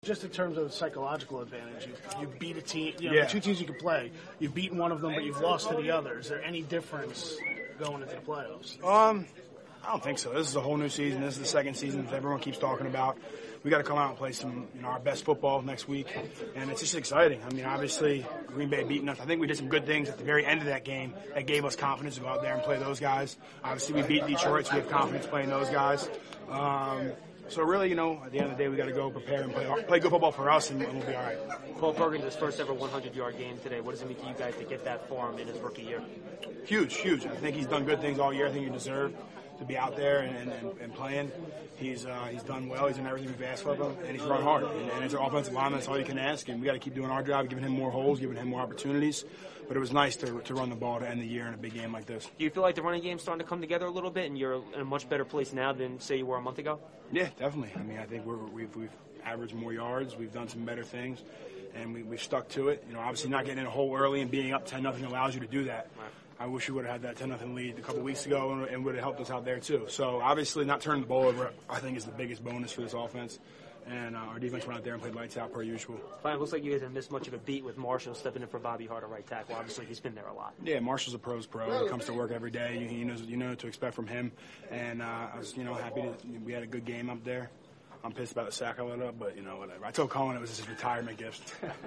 Just in terms of psychological advantage, you beat a team, Yeah. the two teams you can play, you've beaten one of them, but you've lost to the other. Is there any difference going into the playoffs? I don't think so. This is a whole new season. This is the second season that everyone keeps talking about. We got to come out and play some, our best football next week, and it's just exciting. I mean, obviously, Green Bay beating us. I think we did some good things at the very end of that game that gave us confidence to go out there and play those guys. Obviously, we beat Detroit, so we have confidence playing those guys. So really, at the end of the day, we got to go prepare and play good football for us, and we'll be all right. Cole Perkins' first ever 100-yard game today. What does it mean to you guys to get that for him in his rookie year? Huge, huge. I think he's done good things all year. I think he deserved to be out there and playing. He's done well. He's done everything we've asked of him, and he's run hard. And as an offensive lineman, that's all you can ask. And we got to keep doing our job, giving him more holes, giving him more opportunities. But it was nice to run the ball to end the year in a big game like this. Do you feel like the running game's starting to come together a little bit, and you're in a much better place now than, say, you were a month ago? Yeah, definitely. I mean, I think we've averaged more yards. We've done some better things, and we've stuck to it. Obviously not getting in a hole early and being up 10-0 allows you to do that. Right. I wish we would have had that 10-0 lead a couple weeks ago and would have helped us out there too. So obviously not turning the ball over, I think, is the biggest bonus for this offense. And our defense went out there and played lights out per usual. Fine. It looks like you guys didn't miss much of a beat with Marshall stepping in for Bobby Hart at right tackle. Obviously, he's been there a lot. Yeah, Marshall's a pro's pro. He comes to work every day. You know what to expect from him. And I was, happy we had a good game up there. I'm pissed about the sack I let up, but whatever. I told Colin it was his retirement gift.